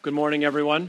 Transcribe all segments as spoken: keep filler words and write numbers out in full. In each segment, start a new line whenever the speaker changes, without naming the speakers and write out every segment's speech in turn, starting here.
Good morning, everyone.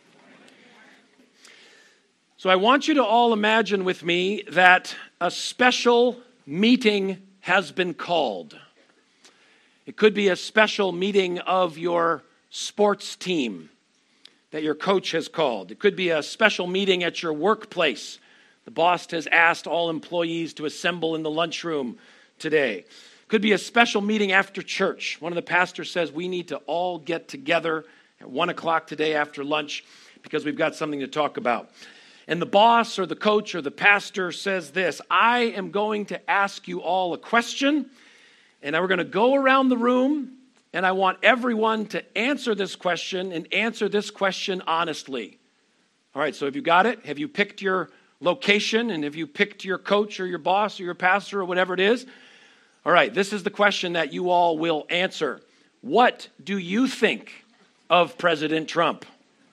So I want you to all imagine with me that a special meeting has been called. It could be a special meeting of your sports team that your coach has called. It could be a special meeting at your workplace. The boss has asked all employees to assemble in the lunchroom today. It could be a special meeting after church. One of the pastors says we need to all get together at one o'clock today after lunch because we've got something to talk about. And the boss or the coach or the pastor says this: I am going to ask you all a question, and we're going to go around the room, and I want everyone to answer this question and answer this question honestly. All right, so have you got it? Have you picked your location, and have you picked your coach or your boss or your pastor or whatever it is? All right, this is the question that you all will answer. What do you think of President Trump?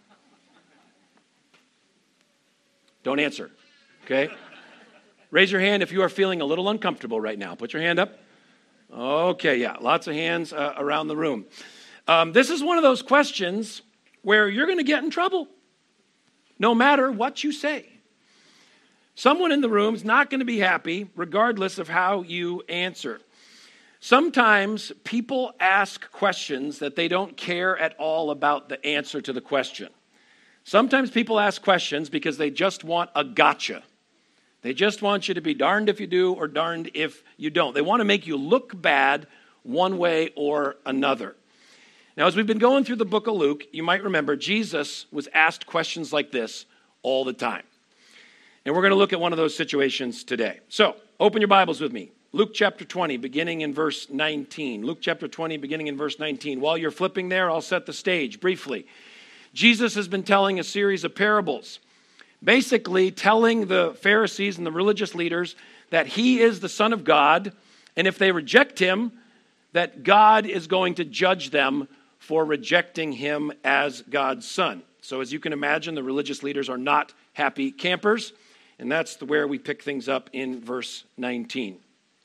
Don't answer, okay? Raise your hand if you are feeling a little uncomfortable right now. Put your hand up. Okay, yeah, lots of hands uh, around the room. Um, this is one of those questions where you're going to get in trouble, no matter what you say. Someone in the room is not going to be happy, regardless of how you answer. Sometimes people ask questions that they don't care at all about the answer to the question. Sometimes people ask questions because they just want a gotcha. They just want you to be darned if you do or darned if you don't. They want to make you look bad one way or another. Now, as we've been going through the book of Luke, you might remember Jesus was asked questions like this all the time. And we're going to look at one of those situations today. So, open your Bibles with me. Luke chapter twenty, beginning in verse nineteen. Luke chapter twenty, beginning in verse nineteen. While you're flipping there, I'll set the stage briefly. Jesus has been telling a series of parables, basically telling the Pharisees and the religious leaders that he is the Son of God, and if they reject him, that God is going to judge them for rejecting him as God's Son. So as you can imagine, the religious leaders are not happy campers, and that's where we pick things up in verse nineteen.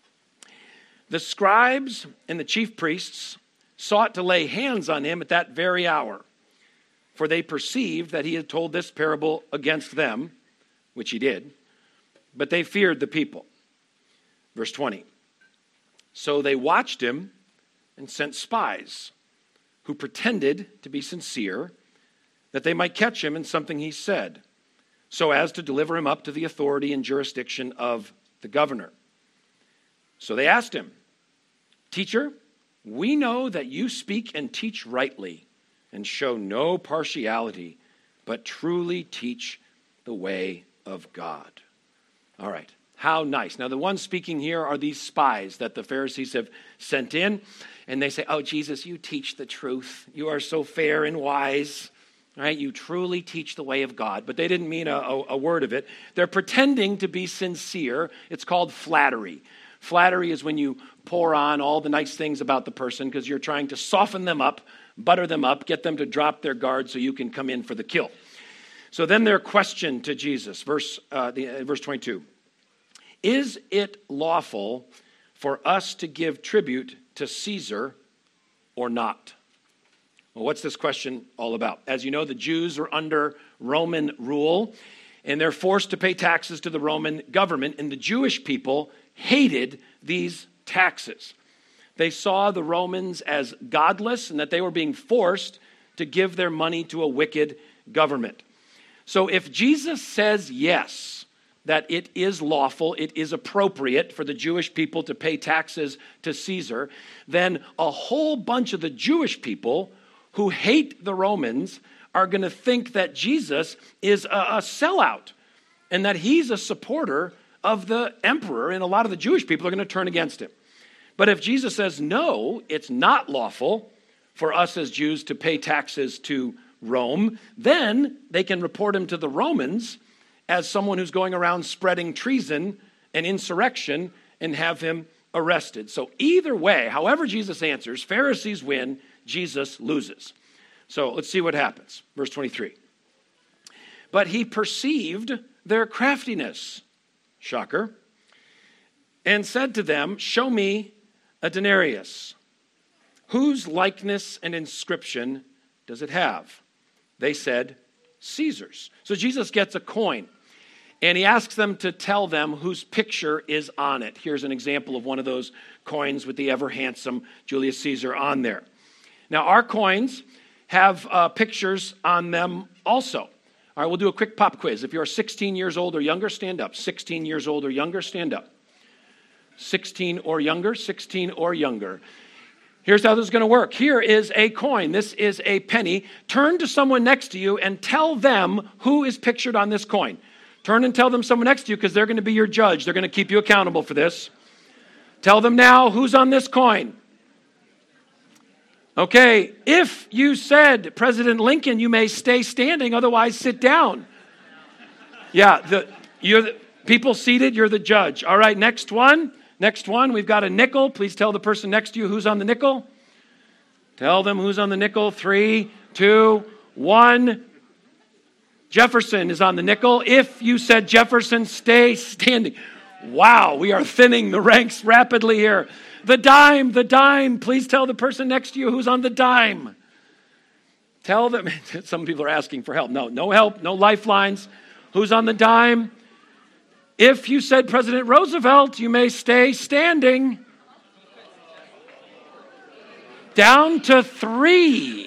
The scribes and the chief priests sought to lay hands on him at that very hour, for they perceived that he had told this parable against them, which he did, but they feared the people. Verse twenty. So they watched him and sent spies who pretended to be sincere, that they might catch him in something he said, so as to deliver him up to the authority and jurisdiction of the governor. So they asked him, Teacher, we know that you speak and teach rightly and show no partiality, but truly teach the way of God. All right, how nice. Now, the ones speaking here are these spies that the Pharisees have sent in, and they say, oh, Jesus, you teach the truth. You are so fair and wise. Right? You truly teach the way of God. But they didn't mean a, a, a word of it. They're pretending to be sincere. It's called flattery. Flattery is when you pour on all the nice things about the person because you're trying to soften them up, butter them up, get them to drop their guard so you can come in for the kill. So then their question to Jesus, verse, uh, the, uh, verse twenty-two. Is it lawful for us to give tribute to Caesar or not? Well, what's this question all about? As you know, the Jews are under Roman rule, and they're forced to pay taxes to the Roman government, and the Jewish people hated these taxes. They saw the Romans as godless and that they were being forced to give their money to a wicked government. So if Jesus says yes, that it is lawful, it is appropriate for the Jewish people to pay taxes to Caesar, then a whole bunch of the Jewish people who hate the Romans are going to think that Jesus is a, a sellout and that he's a supporter of the emperor, and a lot of the Jewish people are going to turn against him. But if Jesus says, no, it's not lawful for us as Jews to pay taxes to Rome, then they can report him to the Romans as someone who's going around spreading treason and insurrection and have him arrested. So either way, however Jesus answers, Pharisees win, Jesus loses. So let's see what happens. Verse twenty-three. But he perceived their craftiness, shocker, and said to them, show me a denarius. Whose likeness and inscription does it have? They said, Caesar's. So Jesus gets a coin, and he asks them to tell them whose picture is on it. Here's an example of one of those coins with the ever-handsome Julius Caesar on there. Now, our coins have uh, pictures on them also. All right, we'll do a quick pop quiz. If you're sixteen years old or younger, stand up. sixteen years old or younger, stand up. sixteen or younger, sixteen or younger. Here's how this is going to work. Here is a coin. This is a penny. Turn to someone next to you and tell them who is pictured on this coin. Turn and tell them someone next to you because they're going to be your judge. They're going to keep you accountable for this. Tell them now who's on this coin. Okay, if you said President Lincoln, you may stay standing, otherwise sit down. Yeah, the, you're the, people seated, you're the judge. All right, next one. Next one, we've got a nickel. Please tell the person next to you who's on the nickel. Tell them who's on the nickel. Three, two, one. Jefferson is on the nickel. If you said Jefferson, stay standing. Wow, we are thinning the ranks rapidly here. The dime, the dime. Please tell the person next to you who's on the dime. Tell them. Some people are asking for help. No, no help, no lifelines. Who's on the dime? If you said President Roosevelt, you may stay standing. Down to three.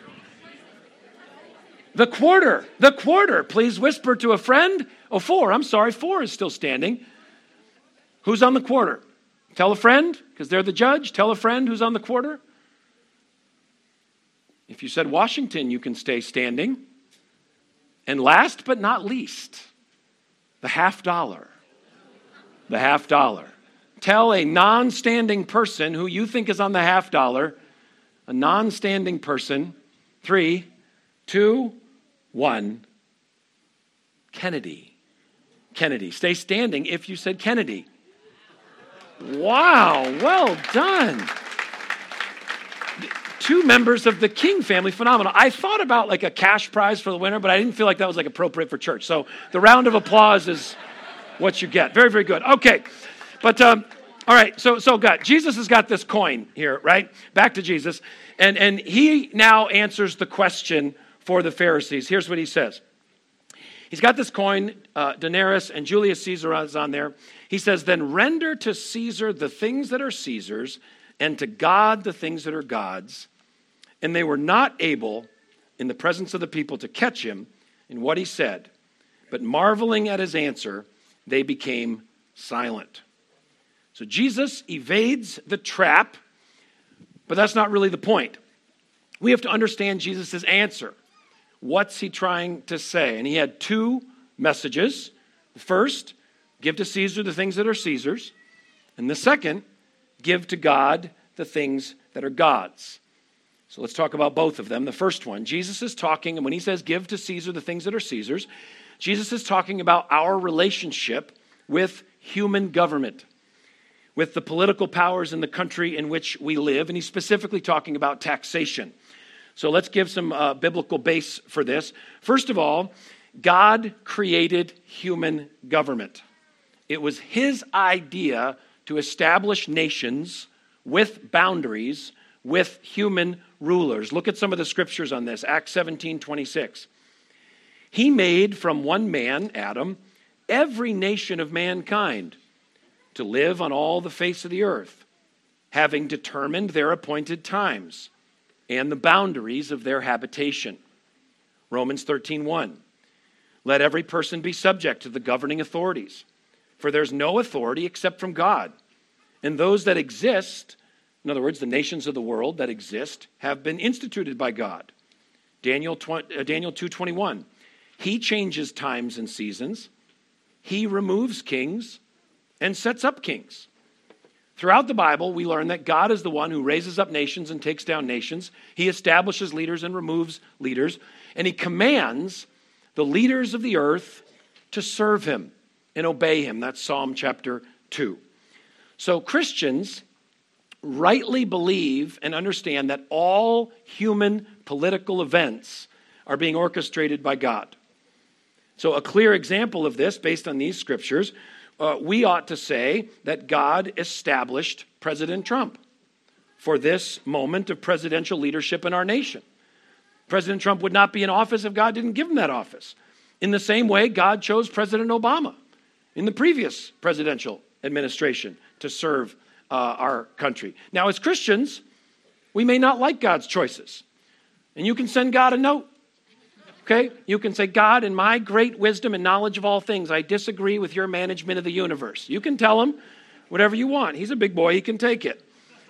The quarter, the quarter. Please whisper to a friend. Oh, four. I'm sorry. Four is still standing. Who's on the quarter? Tell a friend, because they're the judge. Tell a friend who's on the quarter. If you said Washington, you can stay standing. And last but not least, the half dollar. The half dollar. Tell a non-standing person who you think is on the half dollar, a non-standing person, three, two, one, Kennedy. Kennedy. Stay standing if you said Kennedy. Wow, well done. Two members of the King family, phenomenal. I thought about like a cash prize for the winner, but I didn't feel like that was like appropriate for church. So the round of applause is what you get. Very, very good. Okay, but um, all right. So, so God, Jesus has got this coin here, right? Back to Jesus, and and he now answers the question for the Pharisees. Here's what he says. He's got this coin, uh, denarius, and Julius Caesar is on there. He says, "Then render to Caesar the things that are Caesar's, and to God the things that are God's." And they were not able, in the presence of the people, to catch him in what he said. But marveling at his answer, they became silent. So Jesus evades the trap, but that's not really the point. We have to understand Jesus' answer. What's he trying to say? And he had two messages. The first, give to Caesar the things that are Caesar's. And the second, give to God the things that are God's. So let's talk about both of them. The first one, Jesus is talking, and when he says give to Caesar the things that are Caesar's, Jesus is talking about our relationship with human government, with the political powers in the country in which we live, and he's specifically talking about taxation. So let's give some uh, biblical base for this. First of all, God created human government. It was his idea to establish nations with boundaries, with human rulers. Look at some of the scriptures on this. Acts seventeen twenty-six. He made from one man, Adam, every nation of mankind to live on all the face of the earth, having determined their appointed times and the boundaries of their habitation. Romans thirteen one. Let every person be subject to the governing authorities, for there's no authority except from God. And those that exist, in other words, the nations of the world that exist, have been instituted by God. Daniel two twenty-one. He changes times and seasons. He removes kings and sets up kings. Throughout the Bible, we learn that God is the one who raises up nations and takes down nations. He establishes leaders and removes leaders. And he commands the leaders of the earth to serve him and obey him. That's Psalm chapter two. So Christians rightly believe and understand that all human political events are being orchestrated by God. So a clear example of this, based on these scriptures, uh, we ought to say that God established President Trump for this moment of presidential leadership in our nation. President Trump would not be in office if God didn't give him that office. In the same way, God chose President Obama in the previous presidential administration to serve uh, our country. Now, as Christians, we may not like God's choices. And you can send God a note. Okay? You can say, God, in my great wisdom and knowledge of all things, I disagree with your management of the universe. You can tell him whatever you want. He's a big boy. He can take it.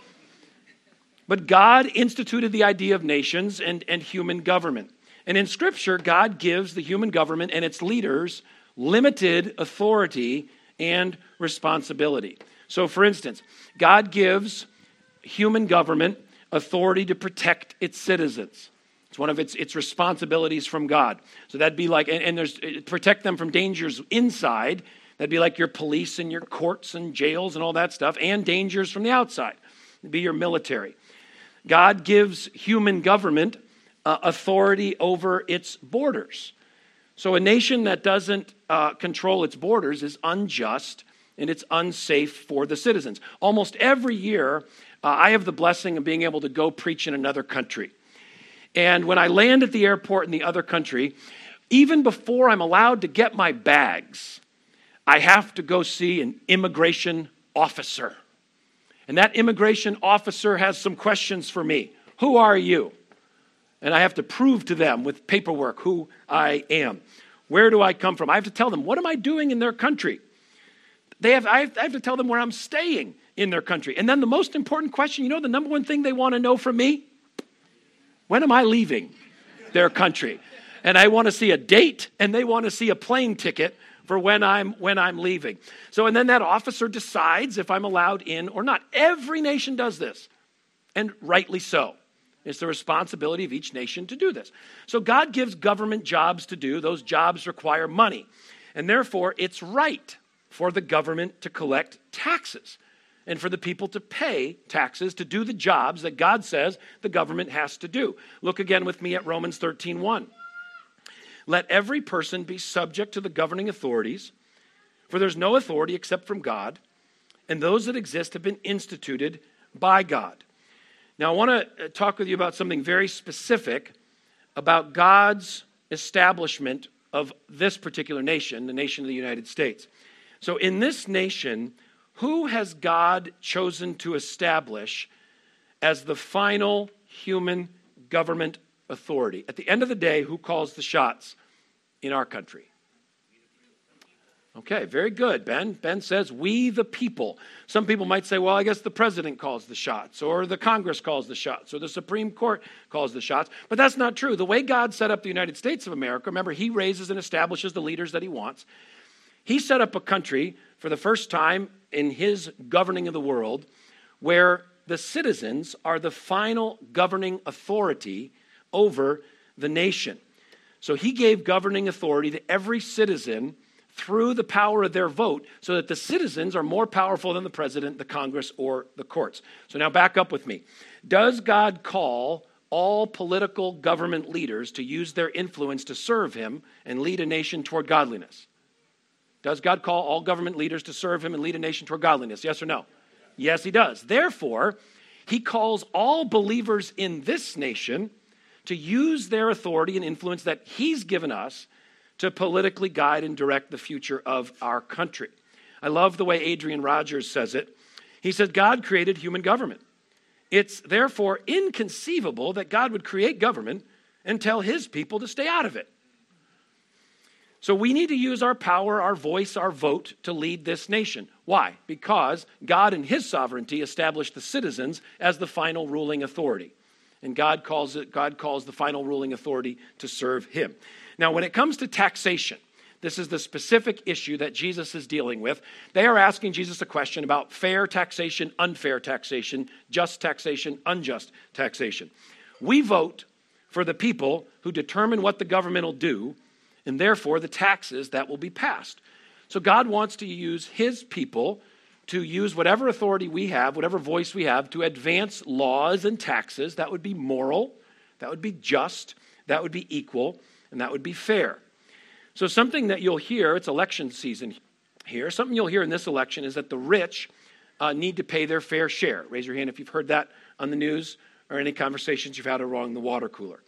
But God instituted the idea of nations and, and human government. And in Scripture, God gives the human government and its leaders limited authority and responsibility. So, for instance, God gives human government authority to protect its citizens. It's one of its, its responsibilities from God. So that'd be like, and, and there's protect them from dangers inside. That'd be like your police and your courts and jails and all that stuff, and dangers from the outside. It'd be your military. God gives human government uh, authority over its borders. So a nation that doesn't uh, control its borders is unjust and it's unsafe for the citizens. Almost every year, uh, I have the blessing of being able to go preach in another country. And when I land at the airport in the other country, even before I'm allowed to get my bags, I have to go see an immigration officer. And that immigration officer has some questions for me. Who are you? And I have to prove to them with paperwork who I am. Where do I come from? I have to tell them, what am I doing in their country? They have, I have, I have to tell them where I'm staying in their country. And then the most important question, you know, the number one thing they want to know from me? When am I leaving their country? And I want to see a date, and they want to see a plane ticket for when I'm when I'm leaving. So, and then that officer decides if I'm allowed in or not. Every nation does this, and rightly so. It's the responsibility of each nation to do this. So God gives government jobs to do. Those jobs require money. And therefore, it's right for the government to collect taxes and for the people to pay taxes to do the jobs that God says the government has to do. Look again with me at Romans thirteen one. Let every person be subject to the governing authorities, for there's no authority except from God, and those that exist have been instituted by God. Now, I want to talk with you about something very specific about God's establishment of this particular nation, the nation of the United States. So in this nation, who has God chosen to establish as the final human government authority? At the end of the day, who calls the shots in our country? Okay, very good, Ben. Ben says, we the people. Some people might say, well, I guess the president calls the shots, or the Congress calls the shots, or the Supreme Court calls the shots. But that's not true. The way God set up the United States of America, remember, he raises and establishes the leaders that he wants. He set up a country for the first time in his governing of the world where the citizens are the final governing authority over the nation. So he gave governing authority to every citizen through the power of their vote so that the citizens are more powerful than the president, the Congress, or the courts. So now back up with me. Does God call all political government leaders to use their influence to serve him and lead a nation toward godliness? Does God call all government leaders to serve him and lead a nation toward godliness? Yes or no? Yes, he does. Therefore, he calls all believers in this nation to use their authority and influence that he's given us to politically guide and direct the future of our country. I love the way Adrian Rogers says it. He said, God created human government. It's therefore inconceivable that God would create government and tell his people to stay out of it. So we need to use our power, our voice, our vote to lead this nation. Why? Because God in his sovereignty established the citizens as the final ruling authority. And God calls it, God calls the final ruling authority to serve him. Now, when it comes to taxation, this is the specific issue that Jesus is dealing with. They are asking Jesus a question about fair taxation, unfair taxation, just taxation, unjust taxation. We vote for the people who determine what the government will do, and therefore the taxes that will be passed. So God wants to use his people to use whatever authority we have, whatever voice we have, to advance laws and taxes that would be moral, that would be just, that would be equal, and that would be fair. So something that you'll hear, it's election season here, something you'll hear in this election is that the rich uh, need to pay their fair share. Raise your hand if you've heard that on the news or any conversations you've had along the water cooler.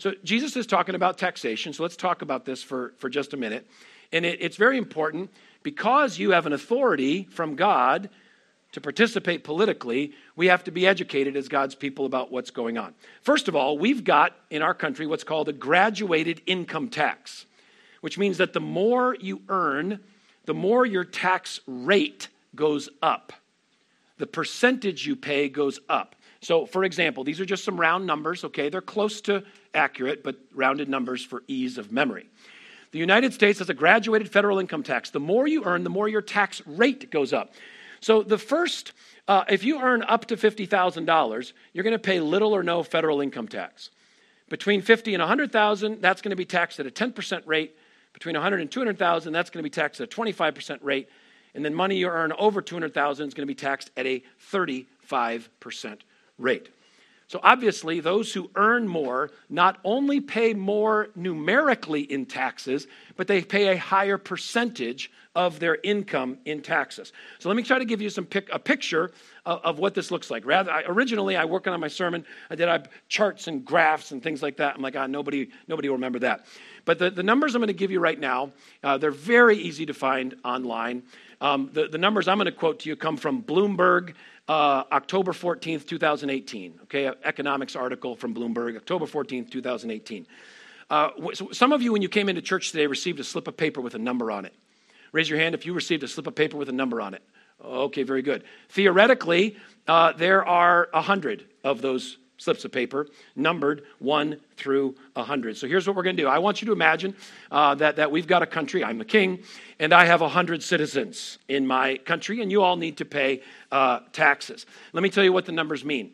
So Jesus is talking about taxation. So let's talk about this for, for just a minute. And it, it's very important because you have an authority from God to participate politically, we have to be educated as God's people about what's going on. First of all, we've got in our country what's called a graduated income tax, which means that the more you earn, the more your tax rate goes up. The percentage you pay goes up. So, for example, these are just some round numbers, okay? They're close to accurate, but rounded numbers for ease of memory. The United States has a graduated federal income tax. The more you earn, the more your tax rate goes up. So the first, uh, if you earn up to fifty thousand dollars, you're going to pay little or no federal income tax. Between fifty and one hundred thousand dollars, that's going to be taxed at a ten percent rate. Between one hundred and two hundred thousand dollars, that's going to be taxed at a twenty-five percent rate. And then money you earn over two hundred thousand dollars is going to be taxed at a thirty-five percent rate. So obviously, those who earn more not only pay more numerically in taxes, but they pay a higher percentage of their income in taxes. So let me try to give you some pic, a picture of, of what this looks like. Rather, I, originally, I working on my sermon, I did I, charts and graphs and things like that. I'm like, ah, nobody, nobody will remember that. But the, the numbers I'm going to give you right now, uh, they're very easy to find online. Um, the, the numbers I'm going to quote to you come from Bloomberg, uh, October fourteenth, twenty eighteen. Okay, an economics article from Bloomberg, October fourteenth, twenty eighteen. Uh, so some of you, when you came into church today, received a slip of paper with a number on it. Raise your hand if you received a slip of paper with a number on it. Okay, very good. Theoretically, uh, there are a hundred of those slips of paper, numbered one through a hundred. So here's what we're going to do. I want you to imagine uh, that, that we've got a country, I'm the king, and I have a hundred citizens in my country, and you all need to pay uh, taxes. Let me tell you what the numbers mean.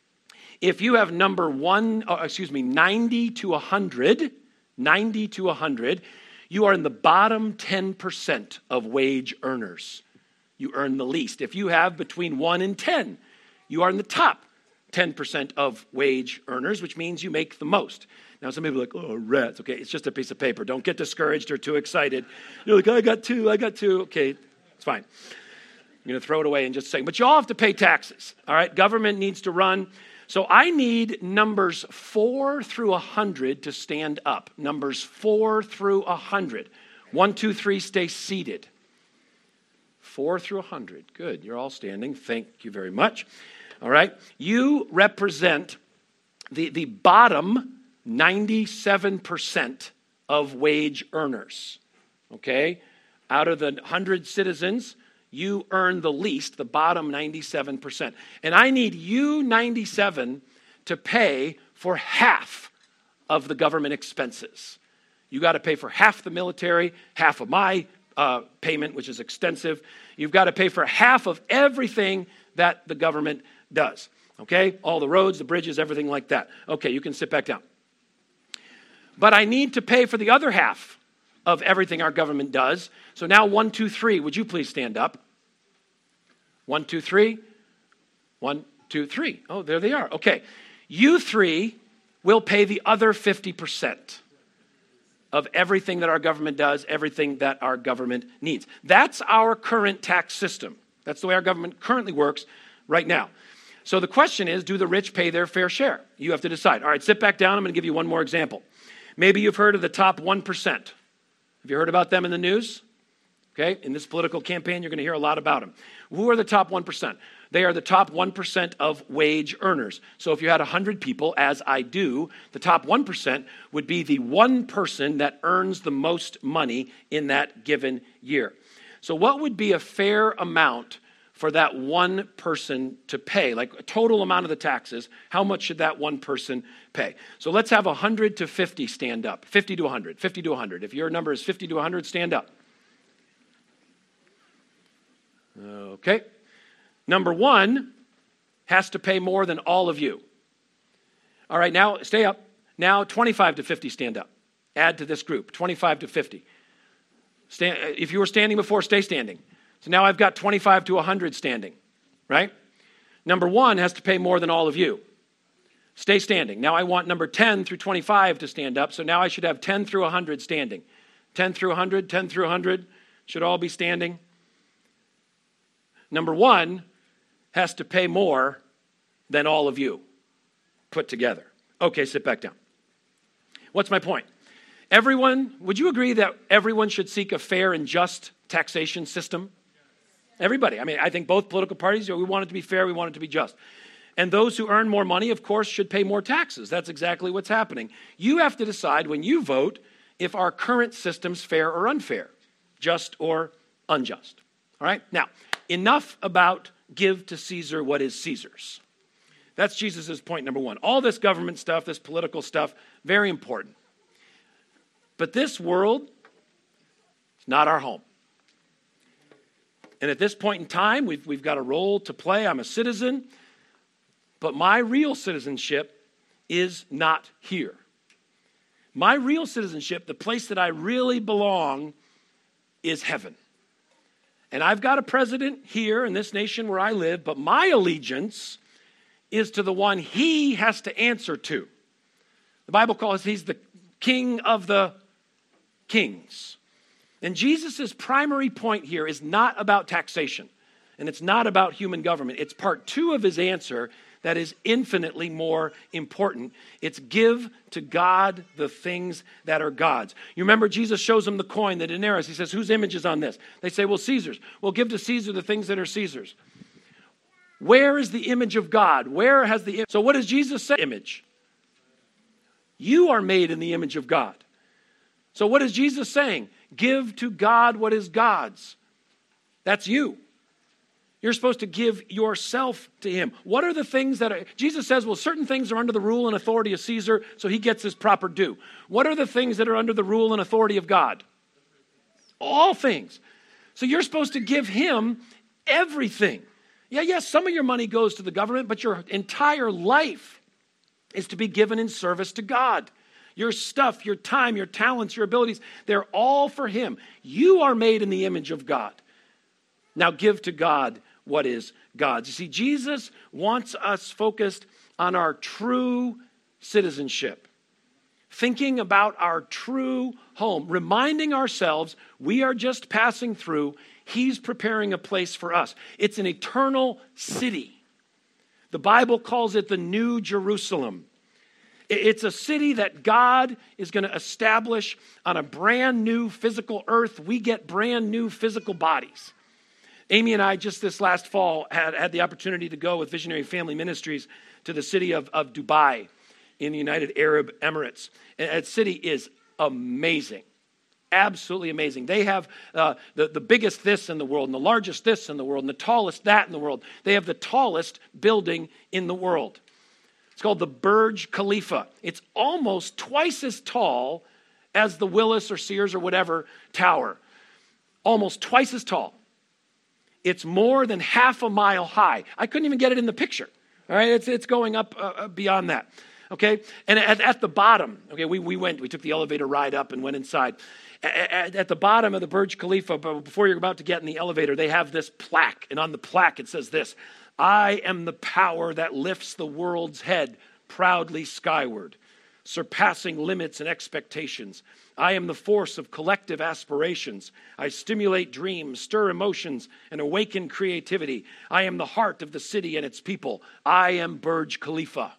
If you have number one, uh, excuse me, ninety to one hundred, ninety to one hundred, you are in the bottom ten percent of wage earners. You earn the least. If you have between one and ten, you are in the top ten percent of wage earners, which means you make the most. Now, some people are like, oh, rats. Okay, it's just a piece of paper. Don't get discouraged or too excited. You're like, I got two, I got two. Okay, it's fine. I'm going to throw it away and just say, but you all have to pay taxes, all right? Government needs to run. So I need numbers four through one hundred to stand up. Numbers four through one hundred. One, two, three, stay seated. Four through one hundred. Good, you're all standing. Thank you very much. All right, you represent the, the bottom ninety-seven percent of wage earners, okay? Out of the one hundred citizens, you earn the least, the bottom ninety-seven percent. And I need you ninety-seven to pay for half of the government expenses. You got to pay for half the military, half of my uh, payment, which is extensive. You've got to pay for half of everything that the government does. Okay? All the roads, the bridges, everything like that. Okay, you can sit back down. But I need to pay for the other half of everything our government does. So now one, two, three, would you please stand up? One, two, three. One, two, three. Oh, there they are. Okay. You three will pay the other fifty percent of everything that our government does, everything that our government needs. That's our current tax system. That's the way our government currently works right now. So the question is, do the rich pay their fair share? You have to decide. All right, sit back down. I'm going to give you one more example. Maybe you've heard of the top one percent. Have you heard about them in the news? Okay, in this political campaign, you're going to hear a lot about them. Who are the top one percent? They are the top one percent of wage earners. So if you had one hundred people, as I do, the top one percent would be the one person that earns the most money in that given year. So what would be a fair amount for that one person to pay? Like a total amount of the taxes, how much should that one person pay? So let's have one hundred to fifty stand up. fifty to one hundred, fifty to one hundred. If your number is fifty to one hundred, stand up. Okay. Number one has to pay more than all of you. All right, now stay up. Now twenty-five to fifty stand up. Add to this group, twenty-five to fifty. Stand, if you were standing before, stay standing. So now I've got twenty-five to one hundred standing, right? Number one has to pay more than all of you. Stay standing. Now I want number ten through twenty-five to stand up, so now I should have ten through one hundred standing. ten through one hundred, ten through one hundred should all be standing. Number one has to pay more than all of you put together. Okay, sit back down. What's my point? Everyone, would you agree that everyone should seek a fair and just taxation system? Everybody. I mean, I think both political parties, we want it to be fair, we want it to be just. And those who earn more money, of course, should pay more taxes. That's exactly what's happening. You have to decide when you vote if our current system's fair or unfair, just or unjust. All right? Now, enough about give to Caesar what is Caesar's. That's Jesus' point number one. All this government stuff, this political stuff, very important. But this world is not our home. And at this point in time, we've, we've got a role to play. I'm a citizen, but my real citizenship is not here. My real citizenship, the place that I really belong, is heaven. And I've got a president here in this nation where I live, but my allegiance is to the one he has to answer to. The Bible calls he's the King of the kings. And Jesus' primary point here is not about taxation, and it's not about human government. It's part two of his answer that is infinitely more important. It's give to God the things that are God's. You remember Jesus shows them the coin, the denarius. He says, whose image is on this? They say, well, Caesar's. Well, give to Caesar the things that are Caesar's. Where is the image of God? Where has the image? So what does Jesus say? Image. You are made in the image of God. So what is Jesus saying? Give to God what is God's. That's you. You're supposed to give yourself to him. What are the things that are, Jesus says, well, certain things are under the rule and authority of Caesar, so he gets his proper due. What are the things that are under the rule and authority of God? All things. So you're supposed to give him everything. Yeah, yes, some of your money goes to the government, but your entire life is to be given in service to God. Your stuff, your time, your talents, your abilities, they're all for him. You are made in the image of God. Now give to God what is God's. You see, Jesus wants us focused on our true citizenship. Thinking about our true home. Reminding ourselves we are just passing through. He's preparing a place for us. It's an eternal city. The Bible calls it the New Jerusalem. It's a city that God is going to establish on a brand new physical earth. We get brand new physical bodies. Amy and I just this last fall had, had the opportunity to go with Visionary Family Ministries to the city of, of Dubai in the United Arab Emirates. And that city is amazing. Absolutely amazing. They have uh, the, the biggest this in the world and the largest this in the world and the tallest that in the world. They have the tallest building in the world. It's called the Burj Khalifa. It's almost twice as tall as the Willis or Sears or whatever tower. Almost twice as tall. It's more than half a mile high. I couldn't even get it in the picture. All right, it's it's going up uh, beyond that. Okay, and at, at the bottom, okay, we we went, we took the elevator ride up and went inside. At, at the bottom of the Burj Khalifa, before you're about to get in the elevator, they have this plaque, and on the plaque it says this: I am the power that lifts the world's head proudly skyward, surpassing limits and expectations. I am the force of collective aspirations. I stimulate dreams, stir emotions, and awaken creativity. I am the heart of the city and its people. I am Burj Khalifa.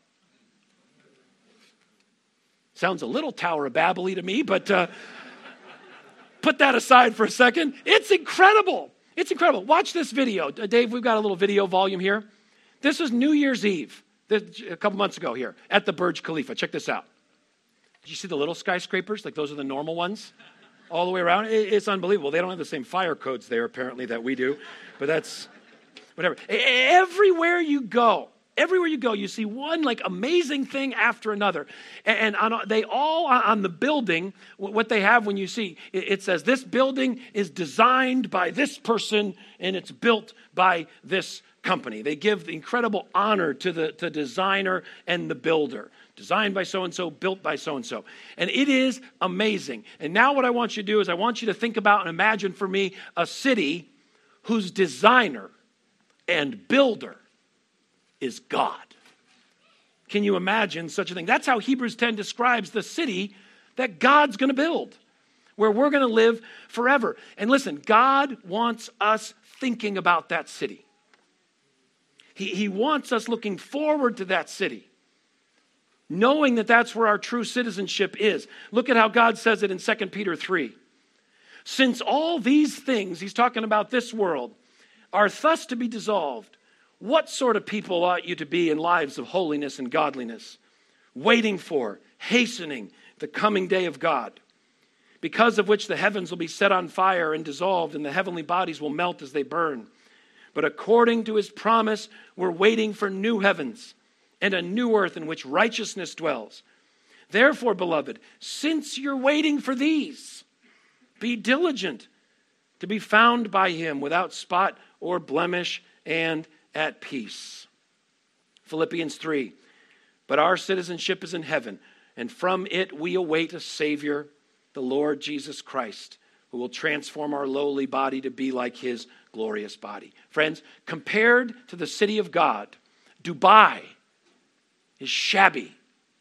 Sounds a little Tower of Babel-y to me, but uh, put that aside for a second. It's incredible. It's incredible. Watch this video. Dave, we've got a little video volume here. This was New Year's Eve, a couple months ago here at the Burj Khalifa. Check this out. Did you see the little skyscrapers? Like those are the normal ones all the way around. It's unbelievable. They don't have the same fire codes there apparently that we do, but that's whatever. Everywhere you go, everywhere you go, you see one like amazing thing after another. And on, they all on the building, what they have when you see, it says this building is designed by this person and it's built by this company. They give incredible honor to the, the designer and the builder. Designed by so-and-so, built by so-and-so. And it is amazing. And now what I want you to do is I want you to think about and imagine for me a city whose designer and builder is God. Can you imagine such a thing? That's how Hebrews ten describes the city that God's going to build, where we're going to live forever. And listen, God wants us thinking about that city. He, he wants us looking forward to that city. knowing that that's where our true citizenship is. Look at how God says it in Second Peter three. Since all these things, he's talking about this world, are thus to be dissolved, what sort of people ought you to be in lives of holiness and godliness, waiting for, hastening the coming day of God, because of which the heavens will be set on fire and dissolved, and the heavenly bodies will melt as they burn. But according to his promise, we're waiting for new heavens and a new earth in which righteousness dwells. Therefore, beloved, since you're waiting for these, be diligent to be found by him without spot or blemish and at peace. Philippians three. But our citizenship is in heaven, and from it we await a Savior, the Lord Jesus Christ, who will transform our lowly body to be like his glorious body. Friends, compared to the city of God, Dubai is shabby,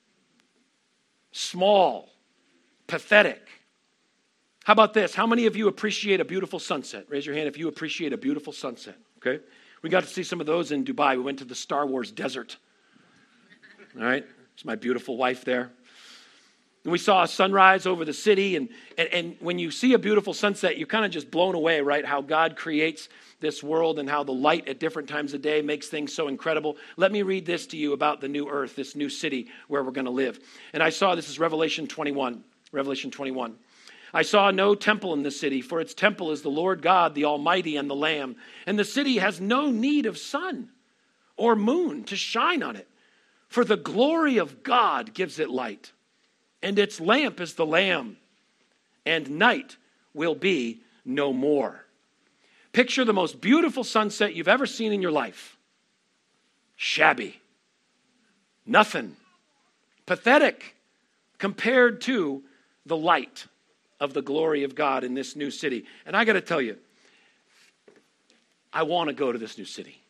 small, pathetic. How about this? How many of you appreciate a beautiful sunset? Raise your hand if you appreciate a beautiful sunset, okay? We got to see some of those in Dubai. We went to the Star Wars desert. All right? There's my beautiful wife there. And we saw a sunrise over the city. And, and, and when you see a beautiful sunset, you're kind of just blown away, right? How God creates this world and how the light at different times of day makes things so incredible. Let me read this to you about the new earth, this new city where we're going to live. And I saw, this is Revelation twenty-one. Revelation twenty-one. I saw no temple in the city, for its temple is the Lord God, the Almighty, and the Lamb. And the city has no need of sun or moon to shine on it, for the glory of God gives it light. And its lamp is the Lamb, and night will be no more. Picture the most beautiful sunset you've ever seen in your life. Shabby. Nothing. Pathetic compared to the light of the glory of God in this new city. And I got to tell you, I want to go to this new city.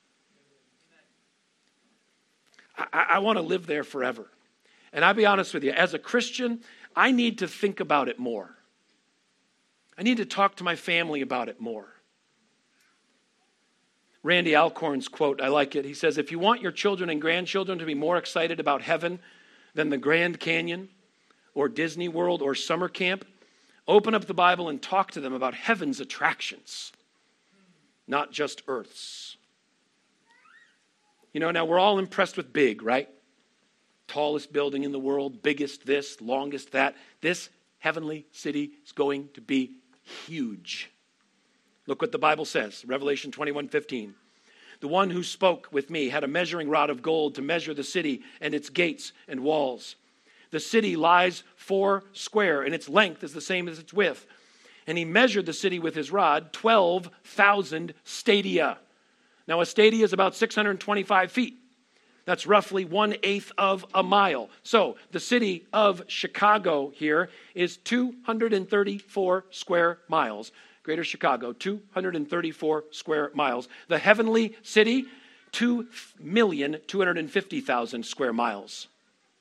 I, I want to live there forever. And I'll be honest with you, as a Christian, I need to think about it more. I need to talk to my family about it more. Randy Alcorn's quote, I like it. He says, if you want your children and grandchildren to be more excited about heaven than the Grand Canyon or Disney World or summer camp, open up the Bible and talk to them about heaven's attractions, not just earth's. You know, now we're all impressed with big, right? Tallest building in the world, biggest this, longest that. This heavenly city is going to be huge. Look what the Bible says, Revelation twenty-one fifteen. The one who spoke with me had a measuring rod of gold to measure the city and its gates and walls. The city lies four square, and its length is the same as its width. And he measured the city with his rod, twelve thousand stadia. Now, a stadia is about six hundred twenty-five feet. That's roughly one-eighth of a mile. So, the city of Chicago here is two hundred thirty-four square miles. Greater Chicago, two hundred thirty-four square miles. The heavenly city, two million two hundred fifty thousand square miles.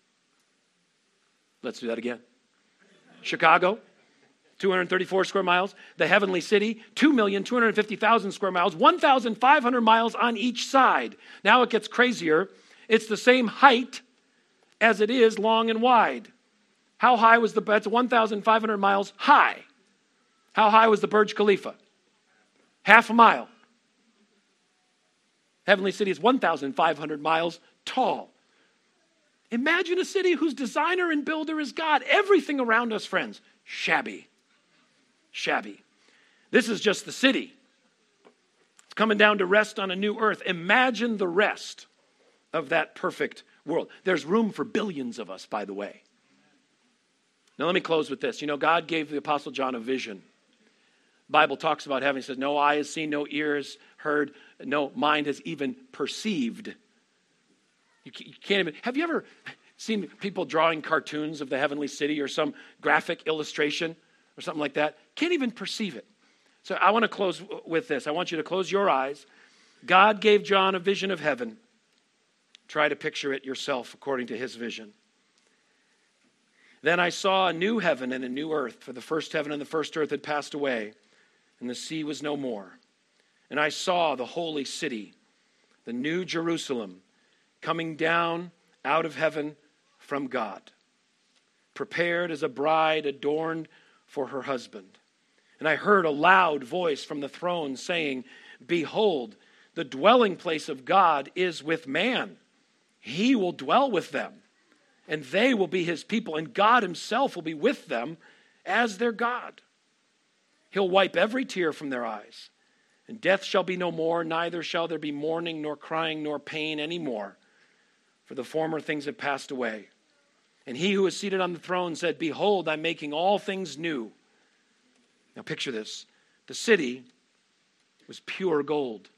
Let's do that again. Chicago, two hundred thirty-four square miles. The heavenly city, two million two hundred fifty thousand square miles, one thousand five hundred miles on each side. Now it gets crazier. It's the same height as it is long and wide. How high was the, that's one thousand five hundred miles high. How high was the Burj Khalifa? Half a mile. Heavenly city is one thousand five hundred miles tall. Imagine a city whose designer and builder is God. Everything around us, friends, shabby. Shabby. This is just the city. It's coming down to rest on a new earth. Imagine the rest of that perfect world. There's room for billions of us, by the way. Now let me close with this. You know, God gave the Apostle John a vision. The Bible talks about heaven. He says, no eye has seen, no ear has heard, no mind has even perceived. You can't even, have you ever seen people drawing cartoons of the heavenly city or some graphic illustration or something like that? Can't even perceive it. So I want to close with this. I want you to close your eyes. God gave John a vision of heaven. Try to picture it yourself according to his vision. Then I saw a new heaven and a new earth, for the first heaven and the first earth had passed away, and the sea was no more. And I saw the holy city, the new Jerusalem, coming down out of heaven from God, prepared as a bride adorned for her husband. And I heard a loud voice from the throne saying, behold, the dwelling place of God is with man. He will dwell with them, and they will be his people, and God himself will be with them as their God. He'll wipe every tear from their eyes, and death shall be no more, neither shall there be mourning, nor crying, nor pain any more, for the former things have passed away. And he who is seated on the throne said, behold, I'm making all things new. Now picture this. The city was pure gold,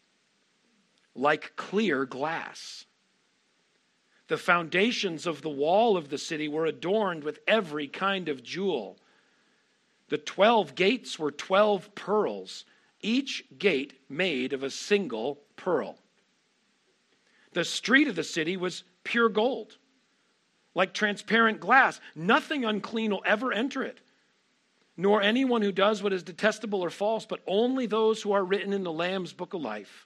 like clear glass. The foundations of the wall of the city were adorned with every kind of jewel. The twelve gates were twelve pearls, each gate made of a single pearl. The street of the city was pure gold, like transparent glass. Nothing unclean will ever enter it, nor anyone who does what is detestable or false, but only those who are written in the Lamb's book of life.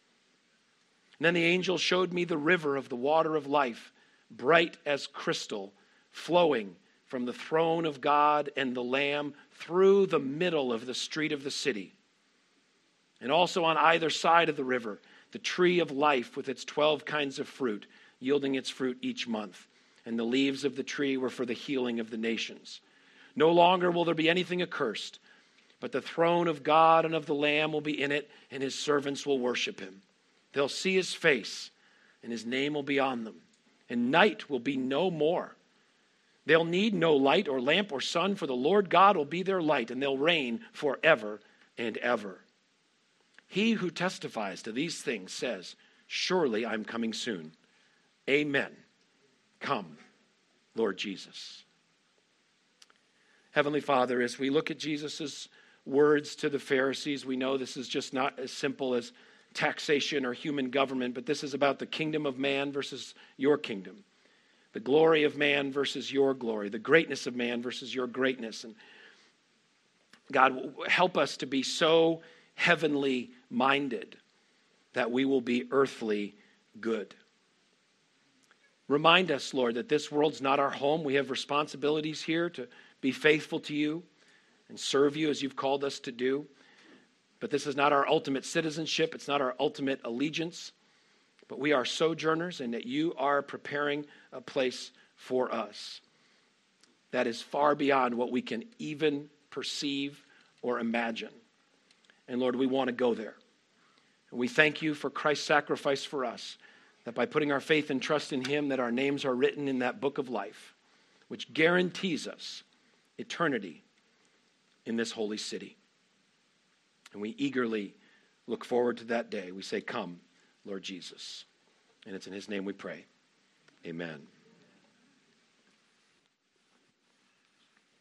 And then the angel showed me the river of the water of life, bright as crystal, flowing from the throne of God and the Lamb through the middle of the street of the city. And also on either side of the river, the tree of life with its twelve kinds of fruit, yielding its fruit each month. And the leaves of the tree were for the healing of the nations. No longer will there be anything accursed, but the throne of God and of the Lamb will be in it, and his servants will worship him. They'll see his face, and his name will be on them. And night will be no more. They'll need no light or lamp or sun, for the Lord God will be their light, and they'll reign forever and ever. He who testifies to these things says, surely I'm coming soon. Amen. Come, Lord Jesus. Heavenly Father, as we look at Jesus' words to the Pharisees, we know this is just not as simple as taxation or human government, but this is about the kingdom of man versus your kingdom, the glory of man versus your glory, the greatness of man versus your greatness. And God, help us to be so heavenly minded that we will be earthly good. Remind us, Lord, that this world's not our home. We have responsibilities here to be faithful to you and serve you as you've called us to do. But this is not our ultimate citizenship. It's not our ultimate allegiance. But we are sojourners, and that you are preparing a place for us that is far beyond what we can even perceive or imagine. And Lord, we want to go there. And we thank you for Christ's sacrifice for us, that by putting our faith and trust in him, that our names are written in that book of life, which guarantees us eternity in this holy city. And we eagerly look forward to that day. We say, come, Lord Jesus. And it's in his name we pray. Amen.